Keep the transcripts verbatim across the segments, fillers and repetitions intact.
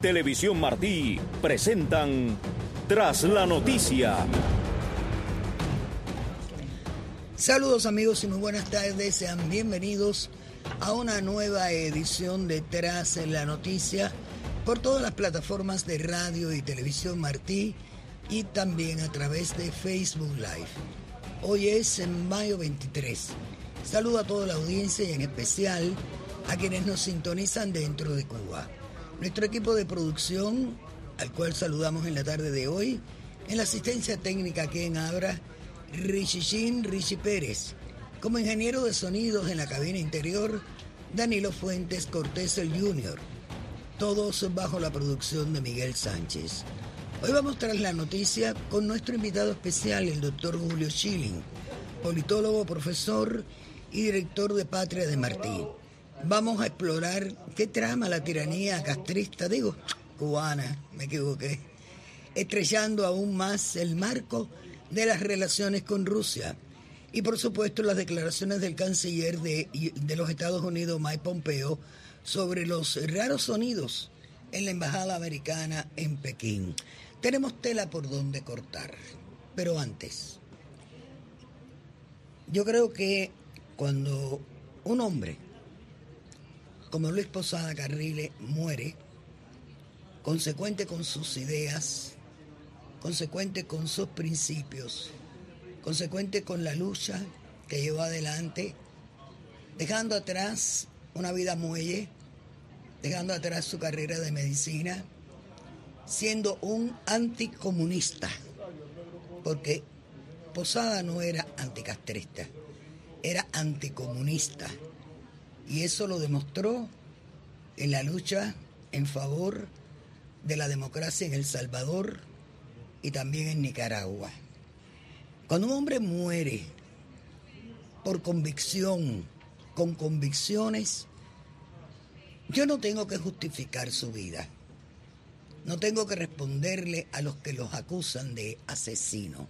Televisión Martí presentan Tras la Noticia. Saludos amigos y muy buenas tardes, sean bienvenidos a una nueva edición de Tras la Noticia por todas las plataformas de radio y televisión Martí y también a través de Facebook Live. Hoy es en mayo veintitrés. Saludo a toda la audiencia y en especial a quienes nos sintonizan dentro de Cuba. Nuestro equipo de producción, al cual saludamos en la tarde de hoy, en la asistencia técnica aquí en Abra, Richichin Richie Pérez. Como ingeniero de sonidos en la cabina interior, Danilo Fuentes Cortés el junior Todos bajo la producción de Miguel Sánchez. Hoy vamos tras la noticia con nuestro invitado especial, el doctor Julio Schilling, politólogo, profesor y director de Patria de Martí. Vamos a explorar qué trama la tiranía castrista, digo, cubana, me equivoqué, estrechando aún más el marco de las relaciones con Rusia. Y por supuesto las declaraciones del canciller de, de los Estados Unidos, Mike Pompeo, sobre los raros sonidos en la embajada americana en Pekín. Tenemos tela por donde cortar, pero antes, yo creo que cuando un hombre como Luis Posada Carriles muere, consecuente con sus ideas, consecuente con sus principios, consecuente con la lucha que llevó adelante, dejando atrás una vida muelle, dejando atrás su carrera de medicina, siendo un anticomunista, porque Posada no era anticastrista, era anticomunista, y eso lo demostró en la lucha en favor de la democracia en El Salvador y también en Nicaragua. Cuando un hombre muere por convicción, con convicciones, yo no tengo que justificar su vida. No tengo que responderle a los que los acusan de asesino.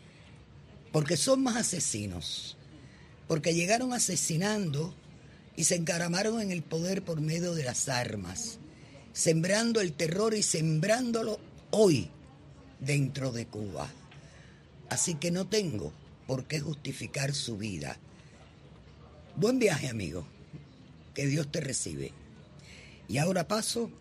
Porque son más asesinos. Porque llegaron asesinando y se encaramaron en el poder por medio de las armas, sembrando el terror y sembrándolo hoy dentro de Cuba. Así que no tengo por qué justificar su vida. Buen viaje, amigo. Que Dios te recibe. Y ahora paso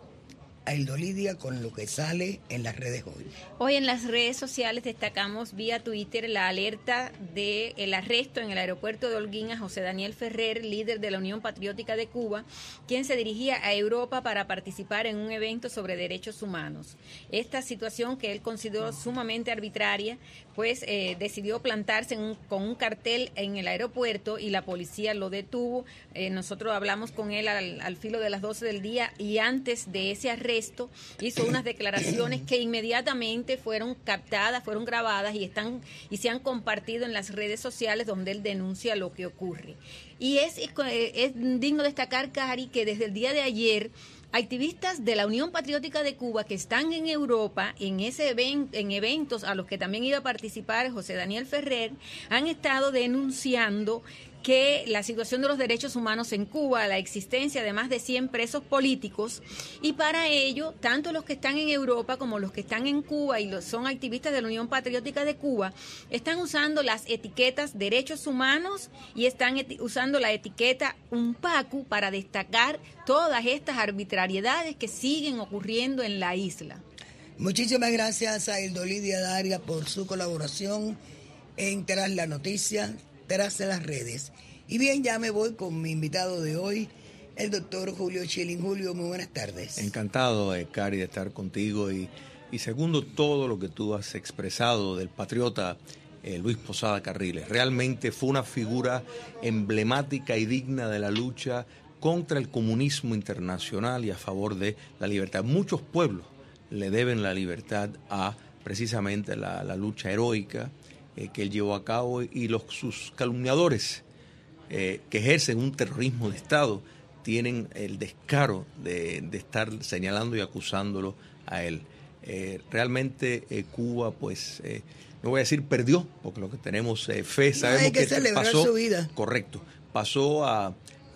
a Hildo Lidia con lo que sale en las redes hoy. Hoy en las redes sociales destacamos vía Twitter la alerta del arresto en el aeropuerto de Holguín a José Daniel Ferrer, líder de la Unión Patriótica de Cuba, quien se dirigía a Europa para participar en un evento sobre derechos humanos. Esta situación que él consideró sumamente arbitraria, pues eh, decidió plantarse en un, con un cartel en el aeropuerto y la policía lo detuvo. Eh, nosotros hablamos con él al, al filo de las doce del día y antes de ese arresto hizo unas declaraciones que inmediatamente fueron captadas, fueron grabadas y están y se han compartido en las redes sociales donde él denuncia lo que ocurre. Y es, es, es digno destacar, Cari, que desde el día de ayer activistas de la Unión Patriótica de Cuba que están en Europa, en ese event, en eventos a los que también iba a participar José Daniel Ferrer, han estado denunciando que la situación de los derechos humanos en Cuba, la existencia de más de cien presos políticos, y para ello, tanto los que están en Europa como los que están en Cuba y los, son activistas de la Unión Patriótica de Cuba, están usando las etiquetas derechos humanos y están eti- usando la etiqueta UNPACU para destacar todas estas arbitrariedades que siguen ocurriendo en la isla. Muchísimas gracias a Hildo Lidia Daria por su colaboración en Tras la Noticia, Tras de las redes. Y bien, ya me voy con mi invitado de hoy, el doctor Julio Schilling. Julio, muy buenas tardes. Encantado, eh, Cari, de estar contigo y, y segundo todo lo que tú has expresado del patriota eh, Luis Posada Carriles. Realmente fue una figura emblemática y digna de la lucha contra el comunismo internacional y a favor de la libertad. Muchos pueblos le deben la libertad a precisamente la, la lucha heroica eh, que él llevó a cabo, y los sus calumniadores eh, que ejercen un terrorismo de Estado tienen el descaro de, de estar señalando y acusándolo a él. Eh, realmente eh, Cuba, pues, eh, no voy a decir perdió, porque lo que tenemos eh, fe, sabemos no, hay que, que celebrar pasó, su vida. Correcto, pasó a,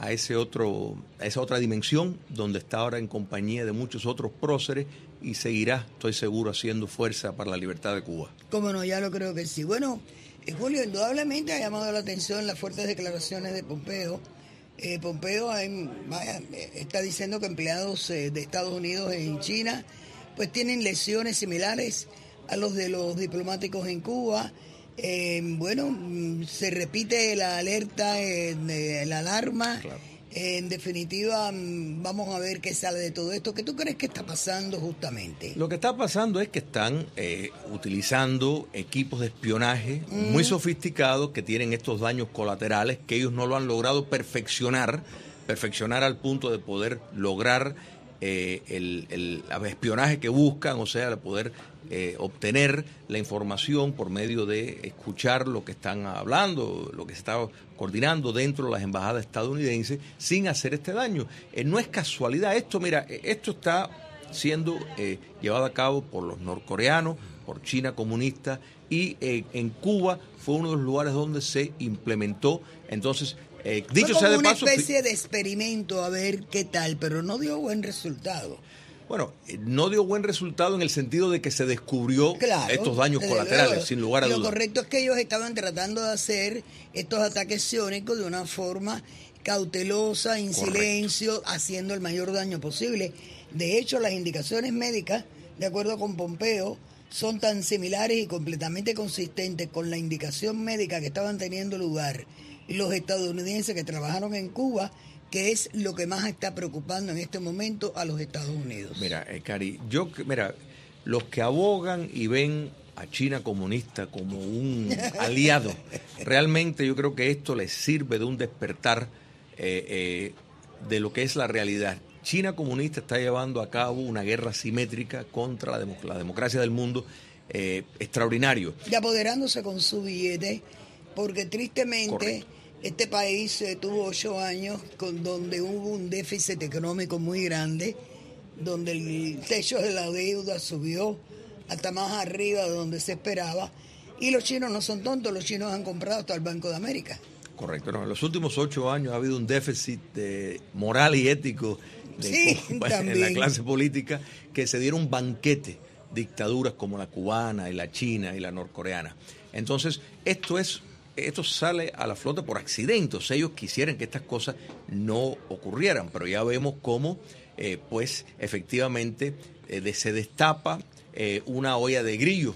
a ese otro, a esa otra dimensión donde está ahora en compañía de muchos otros próceres y seguirá, estoy seguro, haciendo fuerza para la libertad de Cuba. Cómo no, ya lo creo que sí. Bueno, eh, Julio, indudablemente ha llamado la atención las fuertes declaraciones de Pompeo. Eh, Pompeo eh, vaya, está diciendo que empleados eh, de Estados Unidos en China pues tienen lesiones similares a los de los diplomáticos en Cuba. Eh, bueno, se repite la alerta, eh, la alarma. Claro. Eh, en definitiva, vamos a ver qué sale de todo esto. ¿Qué tú crees que está pasando justamente? Lo que está pasando es que están eh, utilizando equipos de espionaje mm. muy sofisticados que tienen estos daños colaterales que ellos no lo han logrado perfeccionar, perfeccionar al punto de poder lograr eh, el, el, el espionaje que buscan, o sea, de poder Eh, obtener la información por medio de escuchar lo que están hablando, lo que se está coordinando dentro de las embajadas estadounidenses sin hacer este daño. Eh, no es casualidad esto, mira, esto está siendo eh, llevado a cabo por los norcoreanos, por China comunista, y eh, en Cuba fue uno de los lugares donde se implementó. Entonces, eh, dicho sea de una paso, especie de experimento a ver qué tal, pero no dio buen resultado. Bueno, no dio buen resultado en el sentido de que se descubrió claro, estos daños colaterales, luego, sin lugar a dudas. Lo correcto es que ellos estaban tratando de hacer estos ataques psiónicos de una forma cautelosa, en correcto. Silencio, haciendo el mayor daño posible. De hecho, las indicaciones médicas, de acuerdo con Pompeo, son tan similares y completamente consistentes con la indicación médica que estaban teniendo lugar los estadounidenses que trabajaron en Cuba, que es lo que más está preocupando en este momento a los Estados Unidos. Mira, eh, Cari, yo, mira, los que abogan y ven a China comunista como un aliado, realmente yo creo que esto les sirve de un despertar eh, eh, de lo que es la realidad. China comunista está llevando a cabo una guerra simétrica contra la, democ- la democracia del mundo, eh, extraordinario. Y apoderándose con su billete, porque tristemente... Correcto. Este país eh, tuvo ocho años con donde hubo un déficit económico muy grande, donde el techo de la deuda subió hasta más arriba de donde se esperaba, y los chinos no son tontos, los chinos han comprado hasta el Banco de América. Correcto, no, en los últimos ocho años ha habido un déficit de moral y ético de, sí, bueno, en la clase política, que se dieron banquete, dictaduras como la cubana y la china y la norcoreana. Entonces, esto es... Esto sale a la flota por accidentes. Ellos quisieran que estas cosas no ocurrieran, pero ya vemos cómo, eh, pues, efectivamente eh, de, se destapa eh, una olla de grillos,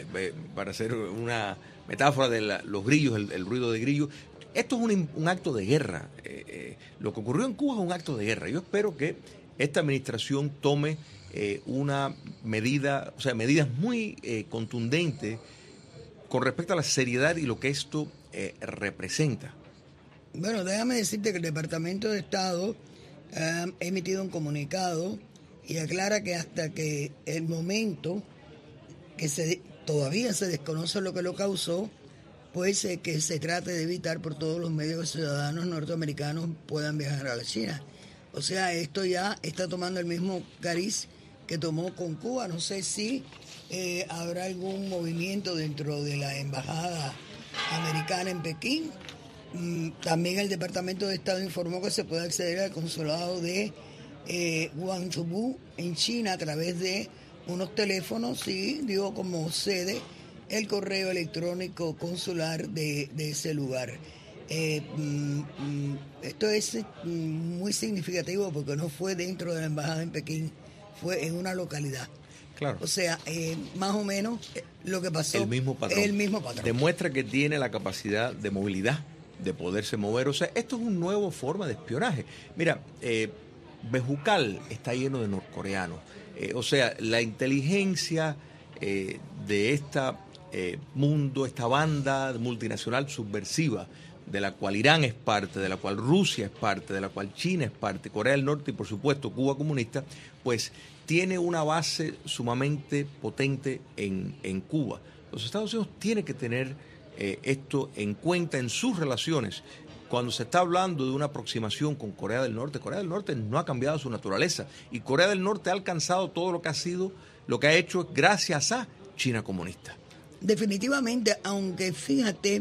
para hacer una metáfora de la, los grillos, el, el ruido de grillos. Esto es un, un acto de guerra. Eh, eh, lo que ocurrió en Cuba es un acto de guerra. Yo espero que esta administración tome eh, una medida, o sea, medidas muy eh, contundentes con respecto a la seriedad y lo que esto eh, representa. Bueno, déjame decirte que el Departamento de Estado eh, ha emitido un comunicado y aclara que hasta que el momento que se todavía se desconoce lo que lo causó, pues eh, que se trate de evitar por todos los medios que ciudadanos norteamericanos puedan viajar a la China. O sea, esto ya está tomando el mismo cariz que tomó con Cuba. No sé si Eh, habrá algún movimiento dentro de la embajada americana en Pekín. Mm, también el Departamento de Estado informó que se puede acceder al consulado de eh, Guangzhou en China a través de unos teléfonos y dio como sede el correo electrónico consular de, de ese lugar. Eh, mm, mm, esto es mm, muy significativo porque no fue dentro de la embajada en Pekín, fue en una localidad. Claro. O sea, eh, más o menos eh, lo que pasó el mismo patrón. el mismo patrón. Demuestra que tiene la capacidad de movilidad, de poderse mover. O sea, esto es una nueva forma de espionaje. Mira, eh, Bejucal está lleno de norcoreanos. Eh, o sea, la inteligencia eh, de este eh, mundo, esta banda multinacional subversiva, de la cual Irán es parte, de la cual Rusia es parte, de la cual China es parte, Corea del Norte y por supuesto Cuba comunista, pues tiene una base sumamente potente en, en Cuba. Los Estados Unidos tienen que tener eh, esto en cuenta en sus relaciones. Cuando se está hablando de una aproximación con Corea del Norte, Corea del Norte no ha cambiado su naturaleza y Corea del Norte ha alcanzado todo lo que ha sido, lo que ha hecho gracias a China comunista. Definitivamente, aunque fíjate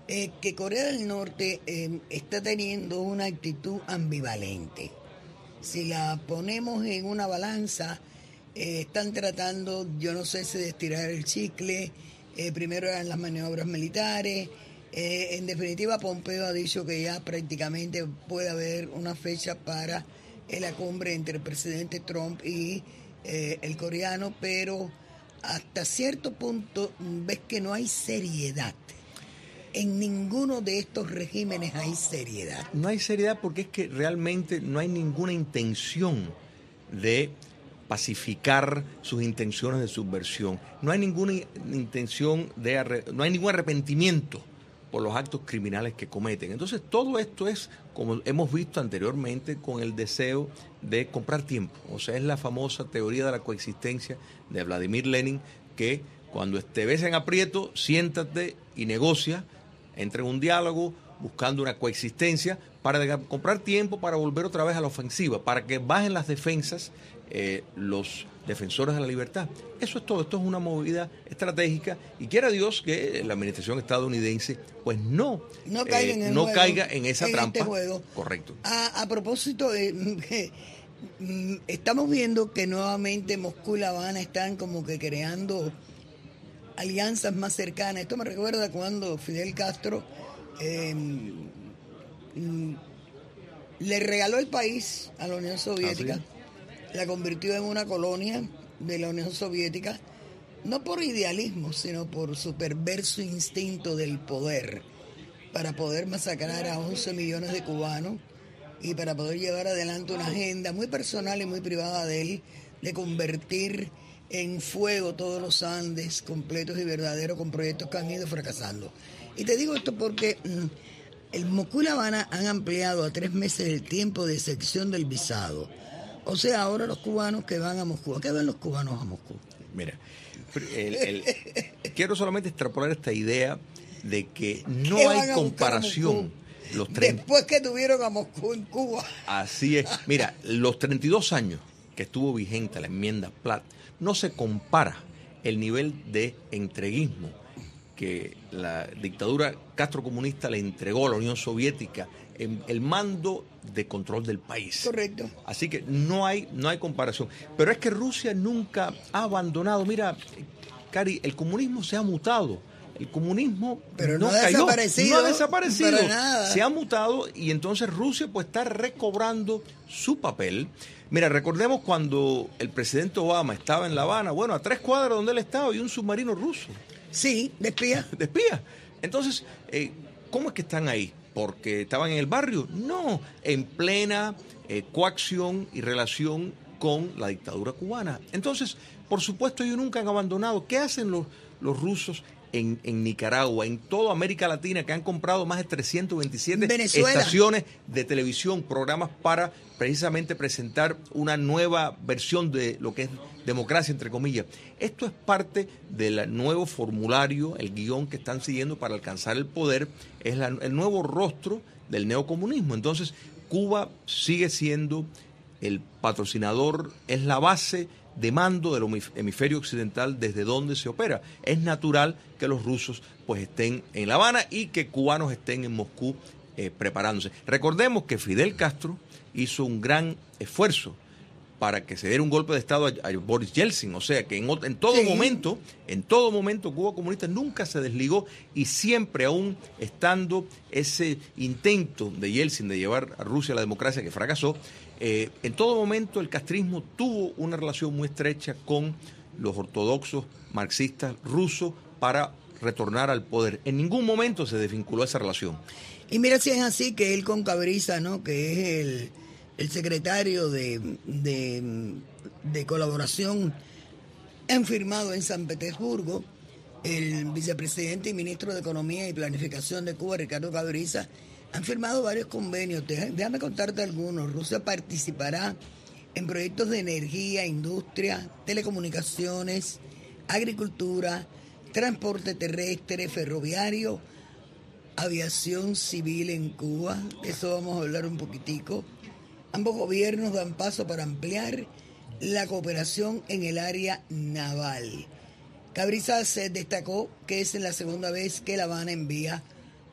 eh, que Corea del Norte eh, está teniendo una actitud ambivalente. Si la ponemos en una balanza, eh, están tratando, yo no sé si de estirar el chicle, eh, primero eran las maniobras militares, eh, en definitiva Pompeo ha dicho que ya prácticamente puede haber una fecha para la cumbre entre el presidente Trump y eh, el coreano, pero hasta cierto punto ves que no hay seriedad. En ninguno de estos regímenes hay seriedad. No hay seriedad porque es que realmente no hay ninguna intención de pacificar sus intenciones de subversión. No hay ninguna intención de arre- no hay ningún arrepentimiento por los actos criminales que cometen. Entonces todo esto es, como hemos visto anteriormente, con el deseo de comprar tiempo. O sea, es la famosa teoría de la coexistencia de Vladimir Lenin, que cuando te ves en aprieto, siéntate y negocia, entra en un diálogo buscando una coexistencia para de- comprar tiempo para volver otra vez a la ofensiva, para que bajen las defensas eh, los defensores de la libertad. Eso es todo. Esto es una movida estratégica y quiera Dios que la administración estadounidense pues no, no caiga, eh, en, el no juego, caiga en esa en trampa. Este juego. Correcto. A, a propósito, eh, eh, estamos viendo que nuevamente Moscú y La Habana están como que creando alianzas más cercanas. Esto me recuerda cuando Fidel Castro eh, mm, le regaló el país a la Unión Soviética, ¿Ah, sí? La convirtió en una colonia de la Unión Soviética, no por idealismo, sino por su perverso instinto del poder, para poder masacrar a once millones de cubanos y para poder llevar adelante una agenda muy personal y muy privada de él, de convertir en fuego todos los Andes completos y verdaderos, con proyectos que han ido fracasando. Y te digo esto porque mmm, el Moscú y La Habana han ampliado a tres meses el tiempo de excepción del visado. O sea, ahora los cubanos que van a Moscú, ¿a qué van los cubanos a Moscú? Mira, el, el, quiero solamente extrapolar esta idea de que no hay comparación. Los treinta Después que tuvieron a Moscú en Cuba. Así es. Mira, los treinta y dos años que estuvo vigente la enmienda Platt, no se compara el nivel de entreguismo que la dictadura castrocomunista le entregó a la Unión Soviética en el mando de control del país. Correcto. Así que no hay, no hay comparación. Pero es que Rusia nunca ha abandonado. Mira, Cari, el comunismo se ha mutado. El comunismo Pero no, no ha cayó, desaparecido. no ha desaparecido. Para nada. Se ha mutado y entonces Rusia pues está recobrando su papel. Mira, recordemos cuando el presidente Obama estaba en La Habana, bueno, a tres cuadras donde él estaba había un submarino ruso. Sí, de espía. De espía. Entonces, eh, ¿cómo es que están ahí? ¿Porque estaban en el barrio? No, en plena eh, coacción y relación con la dictadura cubana. Entonces, por supuesto, ellos nunca han abandonado. ¿Qué hacen los, los rusos en, en Nicaragua, en toda América Latina, que han comprado más de trescientas veintisiete Venezuela. estaciones de televisión, programas para precisamente presentar una nueva versión de lo que es democracia, entre comillas? Esto es parte del nuevo formulario, el guión que están siguiendo para alcanzar el poder, es la, el nuevo rostro del neocomunismo. Entonces, Cuba sigue siendo el patrocinador, es la base de mando del hemisferio occidental desde donde se opera. Es natural que los rusos pues estén en La Habana y que cubanos estén en Moscú eh, preparándose. Recordemos que Fidel Castro hizo un gran esfuerzo para que se diera un golpe de Estado a, a Boris Yeltsin, o sea que en, en todo sí. momento, en todo momento Cuba comunista nunca se desligó y siempre, aún estando ese intento de Yeltsin de llevar a Rusia a la democracia que fracasó, eh, en todo momento el castrismo tuvo una relación muy estrecha con los ortodoxos marxistas rusos para retornar al poder. En ningún momento se desvinculó esa relación. Y mira si es así que él con Cabriza, ¿no?, que es el... el secretario de, de, de colaboración, han firmado en San Petersburgo, el vicepresidente y ministro de Economía y Planificación de Cuba, Ricardo Cabriza, han firmado varios convenios. Déjame contarte algunos. Rusia participará en proyectos de energía, industria, telecomunicaciones, agricultura, transporte terrestre, ferroviario, aviación civil en Cuba. De eso vamos a hablar un poquitico. Ambos gobiernos dan paso para ampliar la cooperación en el área naval. Cabriza se destacó que es la segunda vez que La Habana envía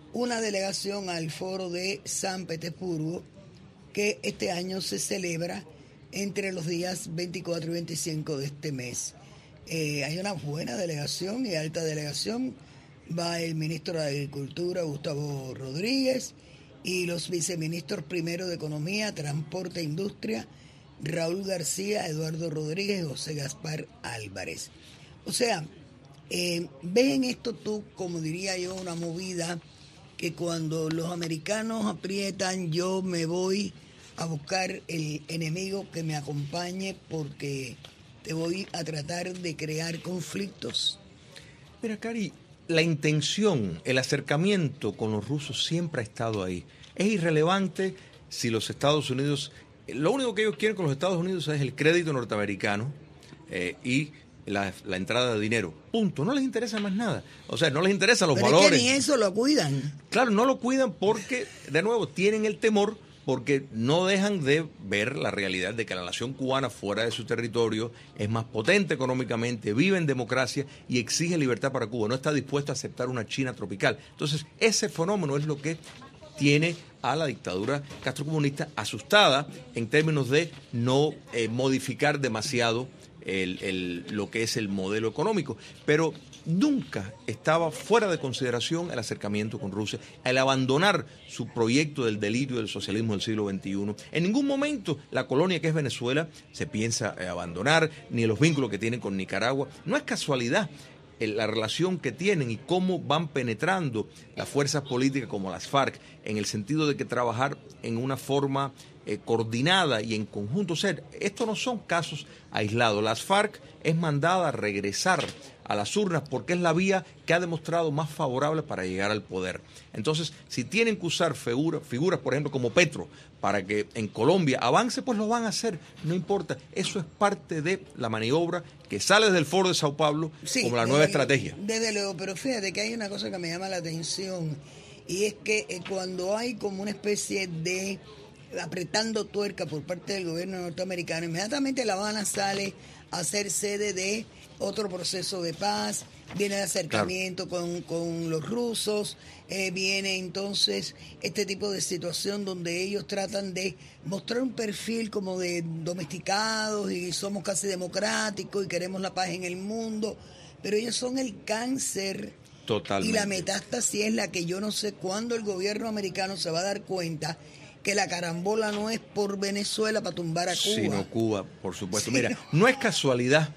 una delegación al foro de San Petersburgo, que este año se celebra entre los días veinticuatro y veinticinco de este mes. Eh, hay una buena delegación y alta delegación. Va el ministro de Agricultura, Gustavo Rodríguez, y los viceministros primero de Economía, Transporte e Industria, Raúl García, Eduardo Rodríguez y José Gaspar Álvarez. O sea, eh, ves en esto tú, como diría yo, una movida que cuando los americanos aprietan, yo me voy a buscar el enemigo que me acompañe porque te voy a tratar de crear conflictos. Mira, Cari, la intención, el acercamiento con los rusos siempre ha estado ahí. Es irrelevante si los Estados Unidos, lo único que ellos quieren con los Estados Unidos es el crédito norteamericano eh, y la, la entrada de dinero. Punto. No les interesa más nada. O sea, no les interesan los Pero valores. Es que ni eso lo cuidan. Claro, no lo cuidan porque, de nuevo, tienen el temor porque no dejan de ver la realidad de que la nación cubana fuera de su territorio es más potente económicamente, vive en democracia y exige libertad para Cuba. No está dispuesto a aceptar una China tropical. Entonces, ese fenómeno es lo que tiene a la dictadura castrocomunista asustada en términos de no eh, modificar demasiado el, el, lo que es el modelo económico. Pero nunca estaba fuera de consideración el acercamiento con Rusia, el abandonar su proyecto del delirio del socialismo del siglo veintiuno. En ningún momento la colonia que es Venezuela se piensa abandonar, ni los vínculos que tienen con Nicaragua. No es casualidad la relación que tienen y cómo van penetrando las fuerzas políticas como las FARC, en el sentido de que trabajar en una forma eh, coordinada y en conjunto. O sea, estos no son casos aislados. Las FARC es mandada a regresar a las urnas porque es la vía que ha demostrado más favorable para llegar al poder. Entonces, si tienen que usar figura, figuras, por ejemplo, como Petro, para que en Colombia avance, pues lo van a hacer, no importa. Eso es parte de la maniobra que sale desde el Foro de Sao Paulo sí, como la nueva desde estrategia. Luego, desde luego, pero fíjate que hay una cosa que me llama la atención, y es que eh, cuando hay como una especie de apretando tuerca por parte del gobierno norteamericano, inmediatamente La Habana sale a ser sede de otro proceso de paz, viene el acercamiento claro. con, con los rusos, eh, viene entonces este tipo de situación donde ellos tratan de mostrar un perfil como de domesticados y somos casi democráticos y queremos la paz en el mundo, pero ellos son el cáncer. Totalmente. Y la metástasis es la que yo no sé cuándo el gobierno americano se va a dar cuenta que la carambola no es por Venezuela para tumbar a Cuba. Sino Cuba, por supuesto. Sí, Mira, no. no es casualidad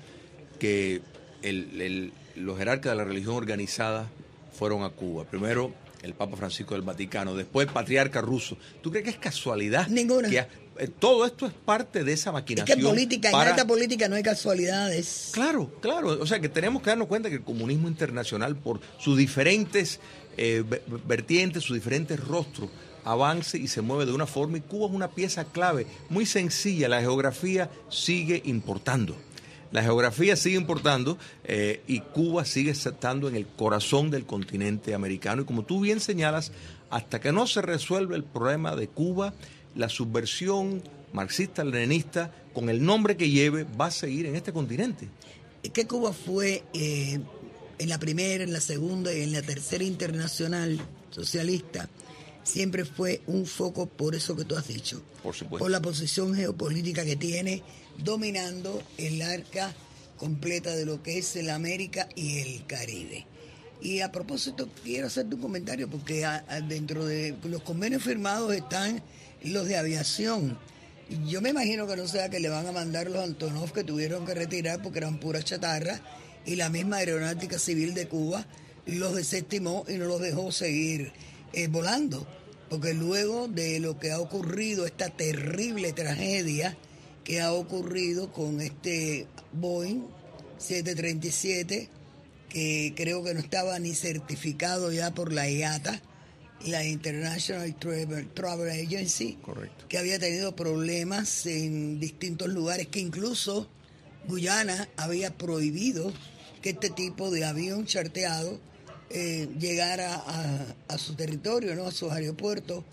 que el, el, los jerarcas de la religión organizada fueron a Cuba. Primero el Papa Francisco del Vaticano, después el patriarca ruso. ¿Tú crees que es casualidad? Ninguna. Que ha, eh, todo esto es parte de esa maquinación. Es que en política, para... en alta política no hay casualidades. Claro, claro. O sea que tenemos que darnos cuenta que el comunismo internacional, por sus diferentes eh, vertientes, sus diferentes rostros, avance y se mueve de una forma, y Cuba es una pieza clave, muy sencilla. La geografía sigue importando. La geografía sigue importando eh, y Cuba sigue estando en el corazón del continente americano. Y como tú bien señalas, hasta que no se resuelve el problema de Cuba, la subversión marxista-leninista, con el nombre que lleve, va a seguir en este continente. Es que Cuba fue eh, en la primera, en la segunda y en la tercera internacional socialista, siempre fue un foco por eso que tú has dicho. Por supuesto. Por la posición geopolítica que tiene, dominando el arca completa de lo que es el América y el Caribe. Y a propósito, quiero hacerte un comentario, porque a, a, dentro de los convenios firmados están los de aviación. Yo me imagino que no sea que le van a mandar los Antonov que tuvieron que retirar porque eran pura chatarra, y la misma Aeronáutica Civil de Cuba los desestimó y no los dejó seguir eh, volando, porque luego de lo que ha ocurrido, esta terrible tragedia que ha ocurrido con este Boeing siete treinta y siete, que creo que no estaba ni certificado ya por la I A T A, la International Travel, Travel Agency. Correcto. Que había tenido problemas en distintos lugares, que incluso Guyana había prohibido que este tipo de avión charteado eh, llegara a, a su territorio, ¿no? A sus aeropuertos.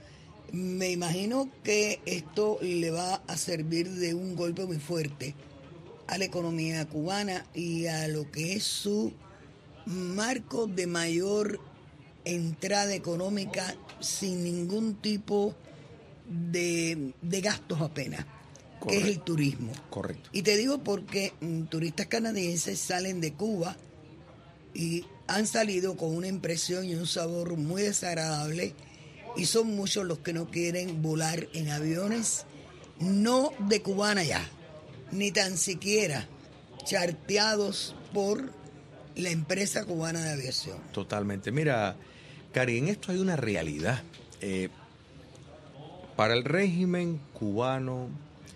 Me imagino que esto le va a servir de un golpe muy fuerte a la economía cubana y a lo que es su marco de mayor entrada económica sin ningún tipo de, de gastos apenas, correcto, que es el turismo. Correcto. Y te digo porque mm, turistas canadienses salen de Cuba y han salido con una impresión y un sabor muy desagradable, y son muchos los que no quieren volar en aviones, no de Cubana ya, ni tan siquiera charteados por la empresa cubana de aviación. Totalmente. Mira, Cari, en esto hay una realidad. Eh, para el régimen cubano,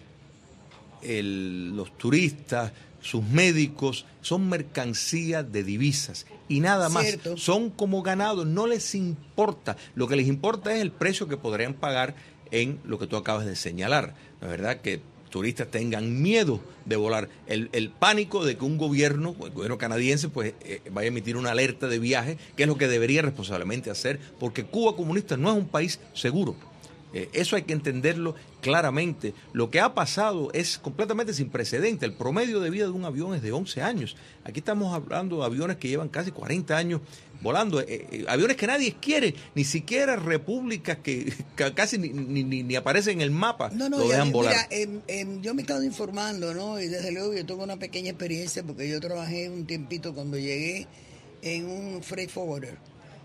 el, los turistas, sus médicos, son mercancía de divisas y nada más. Cierto. Son como ganados, no les importa. Lo que les importa es el precio que podrían pagar en lo que tú acabas de señalar. La verdad que turistas tengan miedo de volar. El, el pánico de que un gobierno, el gobierno canadiense, pues eh, vaya a emitir una alerta de viaje, que es lo que debería responsablemente hacer, porque Cuba comunista no es un país seguro. Eh, eso hay que entenderlo claramente. Lo que ha pasado es completamente sin precedente. El promedio de vida de un avión es de once años. Aquí estamos hablando de aviones que llevan casi cuarenta años volando. Eh, eh, aviones que nadie quiere, ni siquiera repúblicas que, que casi ni, ni, ni aparecen en el mapa, no, no, lo dejan ya, volar. Mira, eh, eh, yo me he estado informando, ¿no? Y desde luego yo tengo una pequeña experiencia porque yo trabajé un tiempito cuando llegué en un freight forwarder.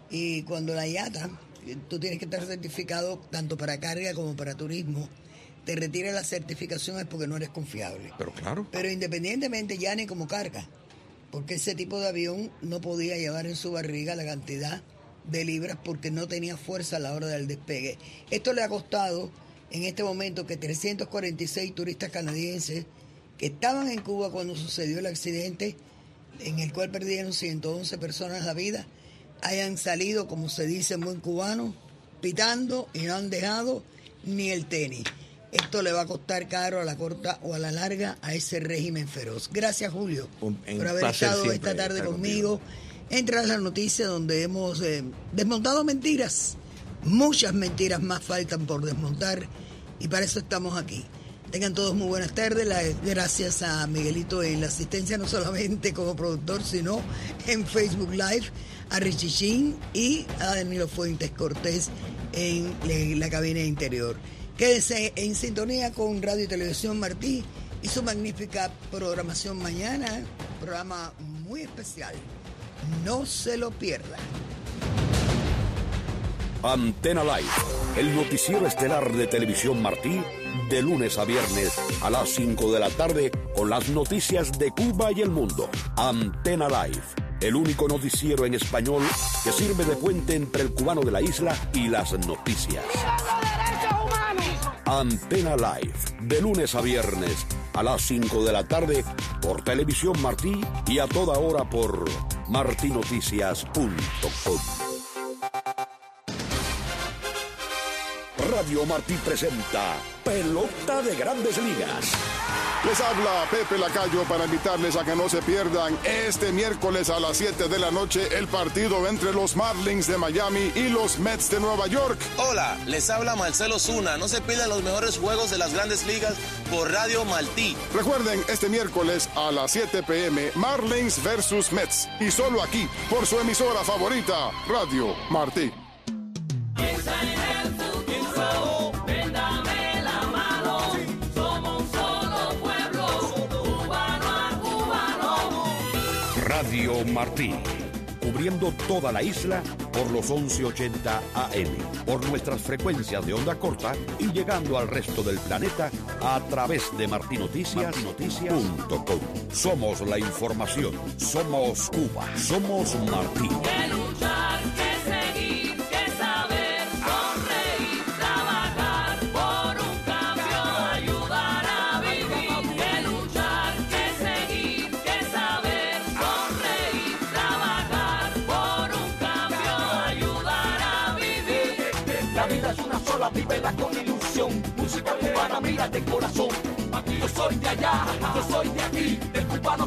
Y cuando la I A T A, tú tienes que estar certificado tanto para carga como para turismo, te retira la certificación es porque no eres confiable. Pero claro. Pero independientemente ya ni como carga, porque ese tipo de avión no podía llevar en su barriga la cantidad de libras porque no tenía fuerza a la hora del despegue. Esto le ha costado en este momento que trescientos cuarenta y seis turistas canadienses que estaban en Cuba cuando sucedió el accidente, en el cual perdieron ciento once personas la vida, hayan salido, como se dice en buen cubano, pitando y no han dejado ni el tenis. Esto le va a costar caro a la corta o a la larga a ese régimen feroz. Gracias, Julio, un, por haber estado esta tarde conmigo. Entra a la noticia donde hemos eh, desmontado mentiras. Muchas mentiras más faltan por desmontar y para eso estamos aquí. Tengan todos muy buenas tardes. La, gracias a Miguelito en la asistencia, no solamente como productor, sino en Facebook Live, a Richie Chin y a Danilo Fuentes Cortés en, en la cabina interior. Quédense en sintonía con Radio y Televisión Martí y su magnífica programación mañana, programa muy especial. No se lo pierdan. Antena Live, el noticiero estelar de Televisión Martí, de lunes a viernes a las cinco de la tarde con las noticias de Cuba y el mundo. Antena Live, el único noticiero en español que sirve de puente entre el cubano de la isla y las noticias. Antena Live, de lunes a viernes a las cinco de la tarde por Televisión Martí y a toda hora por martinoticias punto com. Radio Martí presenta Pelota de Grandes Ligas. Les habla Pepe Lacayo para invitarles a que no se pierdan este miércoles a las siete de la noche el partido entre los Marlins de Miami y los Mets de Nueva York. Hola, les habla Marcelo Zuna. No se pierdan los mejores juegos de las Grandes Ligas por Radio Martí. Recuerden, este miércoles a las siete p.m. Marlins versus Mets. Y solo aquí, por su emisora favorita, Radio Martí. Radio Martí, cubriendo toda la isla por los once ochenta A M, por nuestras frecuencias de onda corta y llegando al resto del planeta a través de martinoticias punto com. Somos la información, somos Cuba, somos Martí. Que luchar, que seguir, que saber, sonreír, trabajar por un cambio, ayudar a vivir. Que luchar, que seguir, que saber, sonreír, trabajar por un cambio, ayudar a vivir. La vida es una sola, vívela con ilusión. Música cubana, mira de corazón. Aquí yo soy de allá, yo soy de aquí, del cubano.